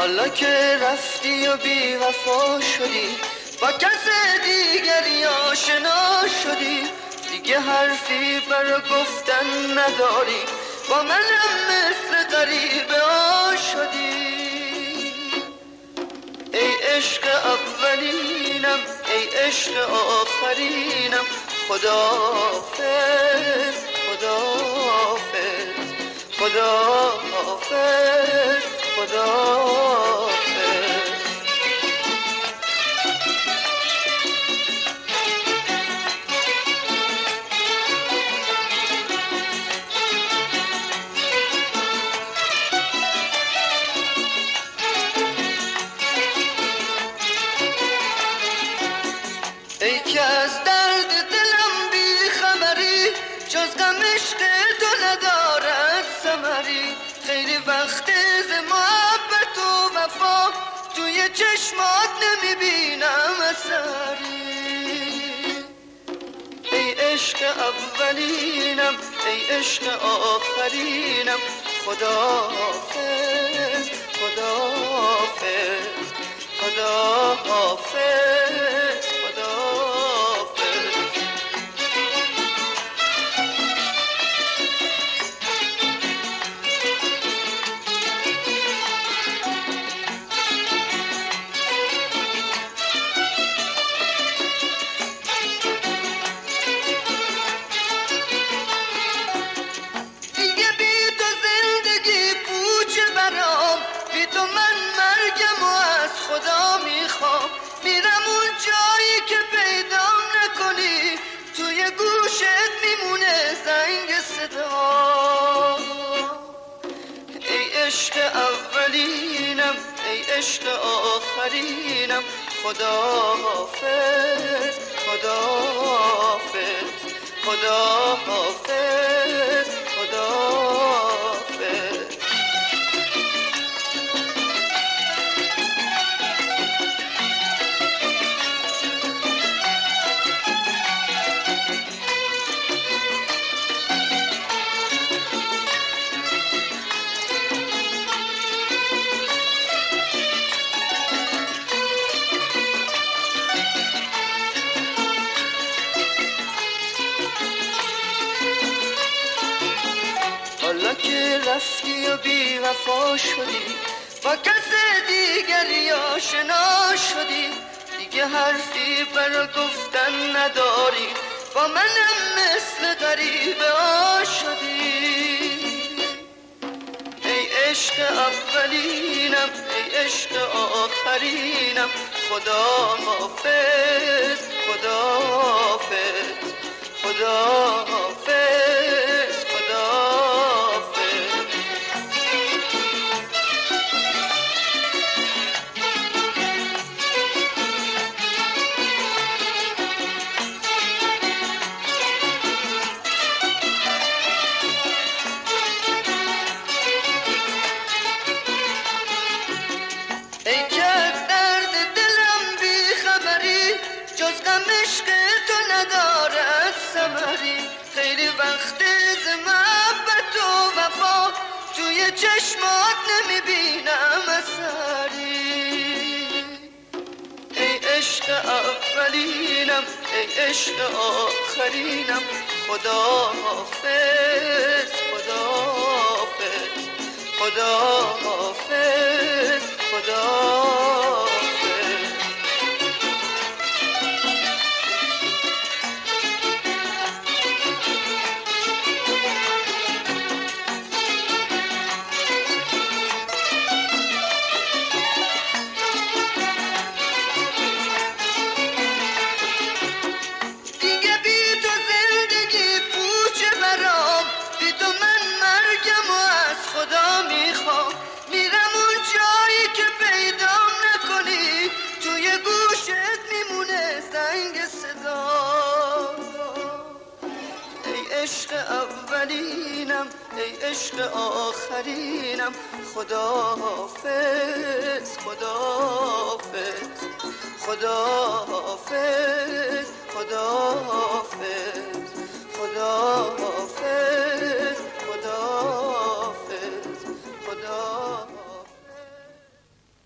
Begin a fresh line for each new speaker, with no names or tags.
حالا که رفتی و بی وفا شدی، با کس دیگری آشنا شدی، دیگه حرفی برا گفتن نداری، با منم مثل غریبه ها شدی. ای عشق اولینم، ای عشق آخرینم، خداحافظ خداحافظ خداحافظ خداحافظ. ای که از درد دلم بی خبری، جز غم عشق تو ندارد ثمری. خیلی وقت ز محبت و وفا توی چشمات نمیبینم اثری. ای عشق اولینم، ای عشق آخرینم، خداحافظ خداحافظ خداحافظ خداحافظ. دیگه بی تو زندگی پوچه برام، بی تو من مرگم و از خدا میخوام. میرم اون جایی که پیدام نکنی، توی گوشت میمونه زنگ صدا. ای عشق اولینم، ای عشق آخرینم، خداحافظ خداحافظ خداحافظ خداحافظ. حالا که رفتی و بی وفا شدی، با کس دیگری آشنا شدی، دیگه حرفی برا گفتن نداری، با منم مثل غریبه ها شدی. ای عشق اولینم، ای عشق آخرینم، خداحافظ خداحافظ خداحافظ خداحافظ. ای که از درد دلم بی خبری، جز غم عشق تو ندارد ثمری. خیلی وقت ز محبت و وفا توی چشمات نمیبینم اثری. ای عشق اولینم، ای عشق آخرینم، خداحافظ خداحافظ خداحافظ خداحافظ. دیگه بی تو زندگی پوچه برام، بی تو من مرگم و از خدا میخوام. میرم اون جایی که پیدام نکنی، توی گوشت میمونه زنگ صدا. ای عشق اولینم، ای عشق آخرینم، خداحافظ خداحافظ خداحافظ